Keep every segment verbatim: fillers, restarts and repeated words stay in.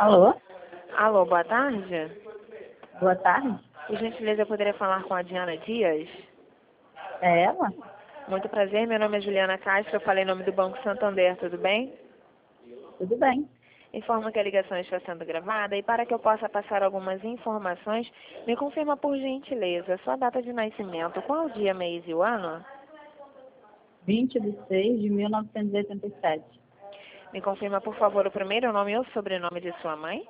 Alô? Alô, boa tarde. Boa tarde. Por gentileza, eu poderia falar com a Diana Dias? É ela? Muito prazer, meu nome é Juliana Castro, eu falei em nome do Banco Santander, tudo bem? Tudo bem. Informo que a ligação está sendo gravada e para que eu possa passar algumas informações, me confirma por gentileza sua data de nascimento, qual o dia, mês e o ano? vinte de seis de mil novecentos e oitenta e sete. Me confirma, por favor, o primeiro nome ou sobrenome de sua mãe?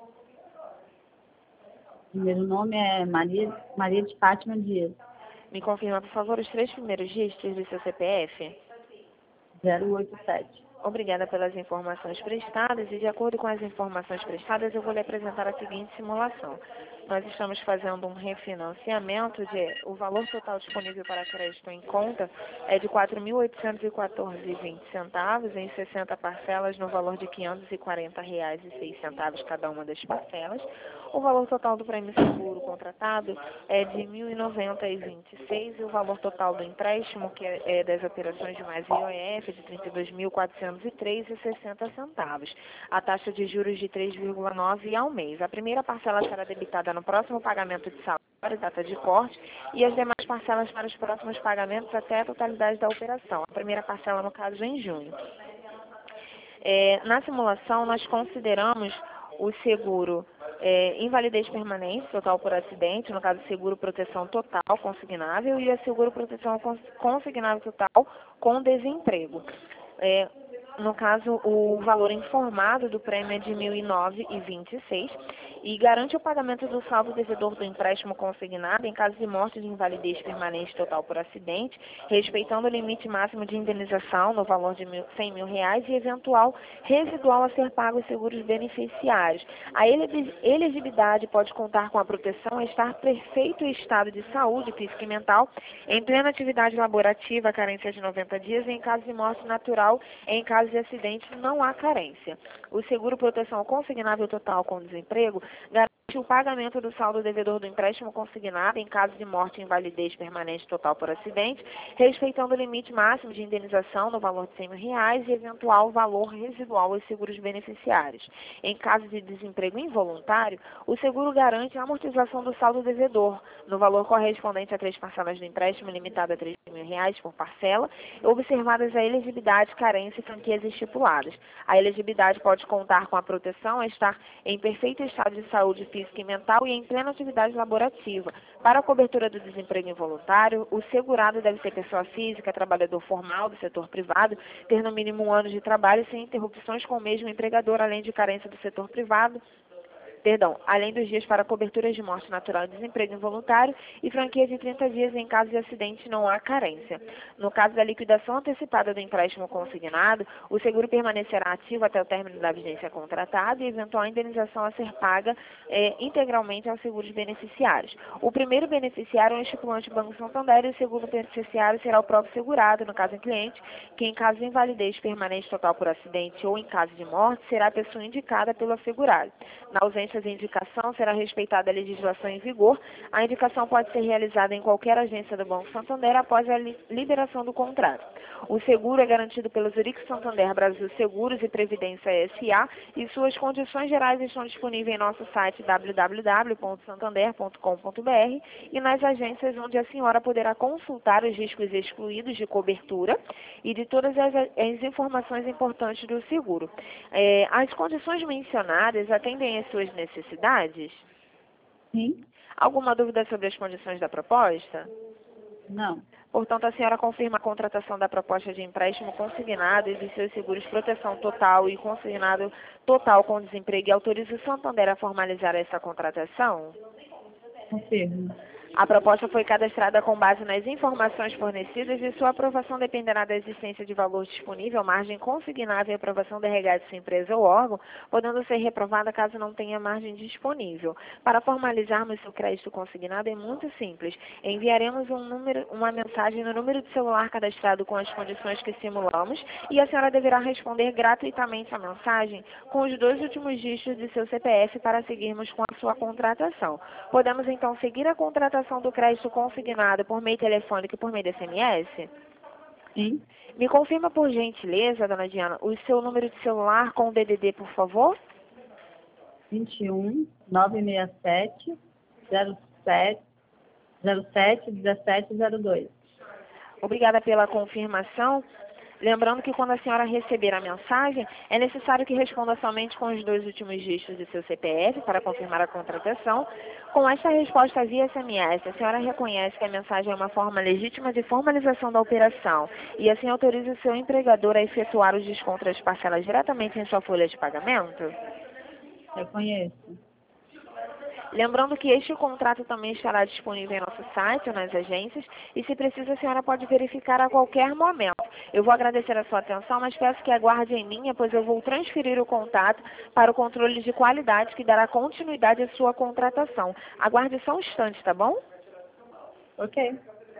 Primeiro nome é Maria, Maria de Fátima Dias. Me confirma, por favor, os três primeiros dígitos do seu C P F? zero oito sete. Obrigada pelas informações prestadas e, de acordo com as informações prestadas, eu vou lhe apresentar a seguinte simulação. Nós estamos fazendo um refinanciamento de o valor total disponível para crédito em conta é de quatro mil oitocentos e quatorze reais e vinte centavos em sessenta parcelas no valor de quinhentos e quarenta reais e seis centavos cada uma das parcelas. O valor total do prêmio seguro contratado é de mil e noventa reais e vinte e seis centavos e o valor total do empréstimo, que é é das operações de mais I O F, é de trinta e dois mil quatrocentos e três reais e sessenta centavos. A taxa de juros de três vírgula nove ao mês. A primeira parcela será debitada no próximo pagamento de salário, data de corte, e as demais parcelas para os próximos pagamentos até a totalidade da operação. A primeira parcela, no caso, em junho. É, na simulação, nós consideramos o seguro é, invalidez permanente, total por acidente, no caso seguro proteção total consignável e a seguro proteção cons- consignável total com desemprego. É, no caso, o valor informado do prêmio é de mil e nove reais e vinte e seis centavos e garante o pagamento do saldo devedor do empréstimo consignado em caso de morte de invalidez permanente total por acidente, respeitando o limite máximo de indenização no valor de mil, cem mil reais e eventual residual a ser pago aos seguros beneficiários. A ele- elegibilidade pode contar com a proteção a estar perfeito estado de saúde física e mental, em plena atividade laborativa, carência de noventa dias, e em caso de morte natural, em caso de acidente, não há carência. O seguro proteção consignável total com desemprego garante o pagamento do saldo devedor do empréstimo consignado em caso de morte e invalidez permanente total por acidente, respeitando o limite máximo de indenização no valor de cem mil reais e eventual valor residual aos seguros beneficiários. Em caso de desemprego involuntário, o seguro garante a amortização do saldo devedor no valor correspondente a três parcelas do empréstimo limitado a três mil reais por parcela, observadas a elegibilidade, carência e franquias estipuladas. A elegibilidade pode contar com a proteção a estar em perfeito estado de saúde física e mental e em plena atividade laborativa. Para a cobertura do desemprego involuntário, o segurado deve ser pessoa física, trabalhador formal do setor privado, ter no mínimo um ano de trabalho sem interrupções com o mesmo empregador, além de carência do setor privado, Perdão, além dos dias para coberturas de morte natural e desemprego involuntário e franquia de trinta dias em caso de acidente não há carência. No caso da liquidação antecipada do empréstimo consignado, o seguro permanecerá ativo até o término da vigência contratada e eventual indenização a ser paga é, integralmente aos seguros beneficiários. O primeiro beneficiário é o estipulante Banco Santander e o segundo beneficiário será o próprio segurado, no caso em cliente, que em caso de invalidez permanente total por acidente ou em caso de morte, será a pessoa indicada pelo assegurado. Na ausência de indicação, será respeitada a legislação em vigor. A indicação pode ser realizada em qualquer agência do Banco Santander após a li liberação do contrato. O seguro é garantido pelo Zurich Santander Brasil Seguros e Previdência S A e suas condições gerais estão disponíveis em nosso site w w w ponto santander ponto com ponto b r e nas agências onde a senhora poderá consultar os riscos excluídos de cobertura e de todas as, as informações importantes do seguro. É, as condições mencionadas atendem às suas necessidades? Sim? Alguma dúvida sobre as condições da proposta? Não. Portanto, a senhora confirma a contratação da proposta de empréstimo consignado e dos seus seguros proteção total e consignado total com desemprego e autoriza o Santander a formalizar essa contratação? Confirmo. A proposta foi cadastrada com base nas informações fornecidas e sua aprovação dependerá da existência de valor disponível, margem consignável e aprovação da regata de sua empresa ou órgão, podendo ser reprovada caso não tenha margem disponível. Para formalizarmos seu crédito consignado é muito simples. Enviaremos um número, uma mensagem no número de celular cadastrado com as condições que simulamos e a senhora deverá responder gratuitamente a mensagem com os dois últimos dígitos de seu C P F para seguirmos com a sua contratação. Podemos então seguir a contratação do crédito consignado por meio telefônico e por meio de S M S? Sim? Me confirma, por gentileza, dona Diana, o seu número de celular com o D D D, por favor? vinte e um, novecentos e sessenta e sete, zero sete, zero sete, dezessete zero dois. Obrigada pela confirmação. Lembrando que quando a senhora receber a mensagem, é necessário que responda somente com os dois últimos dígitos de seu C P F para confirmar a contratação. Com esta resposta via S M S, a senhora reconhece que a mensagem é uma forma legítima de formalização da operação e assim autoriza o seu empregador a efetuar os descontos das parcelas diretamente em sua folha de pagamento? Reconheço. Lembrando que este contrato também estará disponível em nosso site ou nas agências e, se precisa, a senhora pode verificar a qualquer momento. Eu vou agradecer a sua atenção, mas peço que aguarde em linha, pois eu vou transferir o contato para o controle de qualidade que dará continuidade à sua contratação. Aguarde só um instante, tá bom? Ok.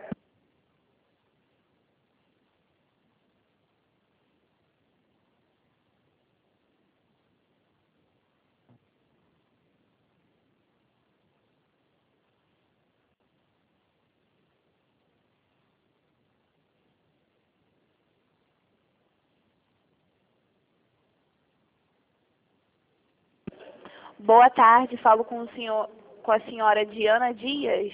Boa tarde, falo com, o senhor, com a senhora Diana Dias.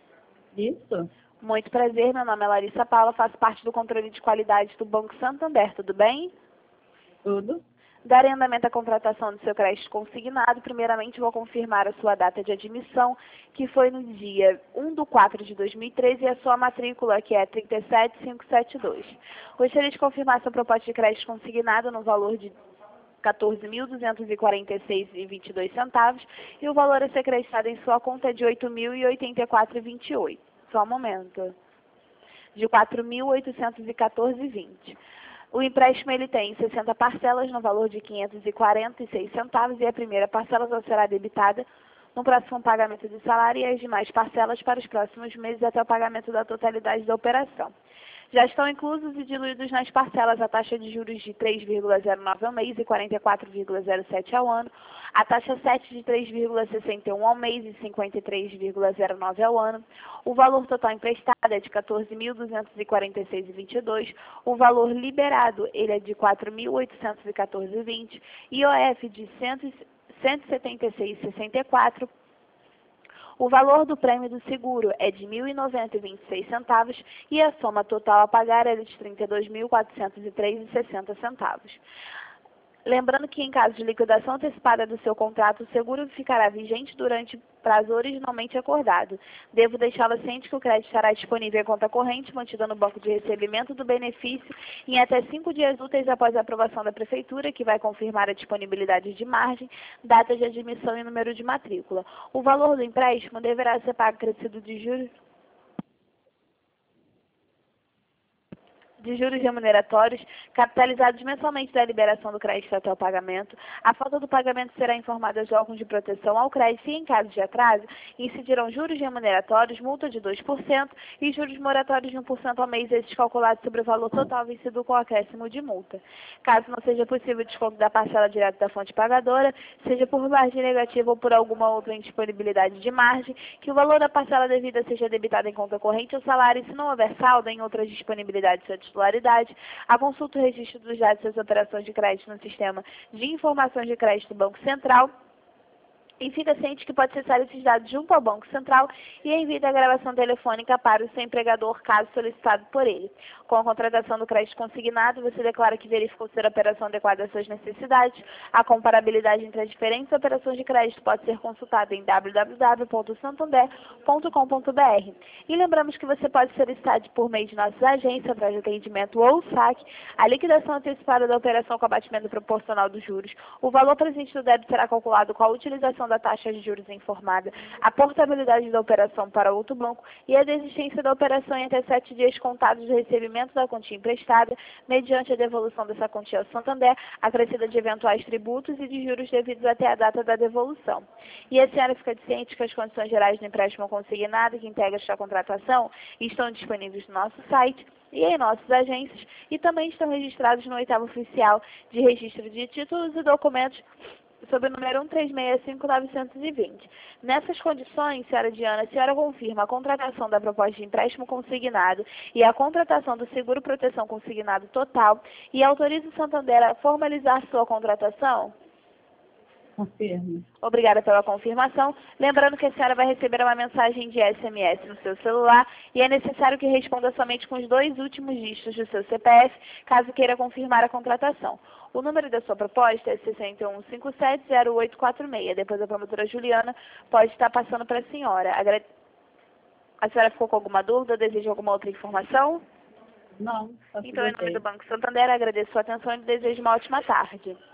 Isso? Muito prazer, meu nome é Larissa Paula, faço parte do controle de qualidade do Banco Santander, tudo bem? Tudo? Darei andamento à contratação do seu crédito consignado. Primeiramente, vou confirmar a sua data de admissão, que foi no dia um de quatro de dois mil e treze, e a sua matrícula, que é trinta e sete mil quinhentos e setenta e dois. Gostaria de confirmar sua proposta de crédito consignado no valor de quatorze mil duzentos e quarenta e seis reais e vinte e dois centavos e o valor a ser acreditado em sua conta é de oito mil e oitenta e quatro reais e vinte e oito centavos. Só um momento. De quatro mil oitocentos e quatorze reais e vinte centavos. O empréstimo ele tem sessenta parcelas no valor de quinhentos e quarenta e seis centavos e a primeira parcela só será debitada no próximo pagamento de salário e as demais parcelas para os próximos meses até o pagamento da totalidade da operação. Já estão inclusos e diluídos nas parcelas a taxa de juros de três vírgula zero nove ao mês e quarenta e quatro vírgula zero sete ao ano, a taxa sete de três vírgula sessenta e um ao mês e cinquenta e três vírgula zero nove ao ano, o valor total emprestado é de quatorze mil duzentos e quarenta e seis reais e vinte e dois centavos, o valor liberado ele é de quatro mil oitocentos e quatorze reais e vinte centavos, I O F de cento e setenta e seis reais e sessenta e quatro centavos. O valor do prêmio do seguro é de mil e noventa reais e vinte e seis centavos e a soma total a pagar é de trinta e dois mil quatrocentos e três reais e sessenta centavos. Lembrando que, em caso de liquidação antecipada do seu contrato, o seguro ficará vigente durante o prazo originalmente acordado. Devo deixá-la ciente que o crédito estará disponível em conta corrente, mantida no banco de recebimento do benefício, em até cinco dias úteis após a aprovação da Prefeitura, que vai confirmar a disponibilidade de margem, data de admissão e número de matrícula. O valor do empréstimo deverá ser pago acrescido de juros de juros remuneratórios, capitalizados mensalmente da liberação do crédito até o pagamento. A falta do pagamento será informada aos órgãos de proteção ao crédito e, em caso de atraso, incidirão juros remuneratórios, multa de dois por cento e juros moratórios de um por cento ao mês, esses calculados sobre o valor total vencido com acréscimo de multa. Caso não seja possível o desconto da parcela direta da fonte pagadora, seja por margem negativa ou por alguma outra indisponibilidade de margem, que o valor da parcela devida seja debitado em conta corrente ou salário, e se não houver saldo em outras disponibilidades ou titularidade, a consulta o registro dos dados das operações de crédito no sistema de informações de crédito do Banco Central e fica ciente que pode acessar esses dados junto ao Banco Central e envie a gravação telefônica para o seu empregador, caso solicitado por ele. Com a contratação do crédito consignado, você declara que verificou ser a operação adequada às suas necessidades. A comparabilidade entre as diferentes operações de crédito pode ser consultada em w w w ponto santander ponto com ponto b r. E lembramos que você pode solicitar por meio de nossas agências, através de atendimento ou saque, a liquidação antecipada da operação com abatimento proporcional dos juros. O valor presente do débito será calculado com a utilização da taxa de juros informada, a portabilidade da operação para outro banco e a desistência da operação em até sete dias contados do recebimento da quantia emprestada, mediante a devolução dessa quantia ao Santander, acrescida de eventuais tributos e de juros devidos até a data da devolução. E a senhora fica ciente que as condições gerais do empréstimo consignado que integra esta contratação estão disponíveis no nosso site e em nossas agências e também estão registrados no oitavo oficial de registro de títulos e documentos sob o número um três seis cinco nove dois zero. Nessas condições, senhora Diana, a senhora confirma a contratação da proposta de empréstimo consignado e a contratação do seguro proteção consignado total e autoriza o Santander a formalizar sua contratação? Confirme. Obrigada pela confirmação. Lembrando que a senhora vai receber uma mensagem de S M S no seu celular e é necessário que responda somente com os dois últimos dígitos do seu C P F, caso queira confirmar a contratação. O número da sua proposta é seis um cinco sete zero oito quatro seis. Depois a promotora Juliana pode estar passando para a senhora. Agra- A senhora ficou com alguma dúvida? Deseja alguma outra informação? Não, tá tudo Então, em nome ok. do Banco Santander, agradeço a sua atenção e desejo uma ótima tarde.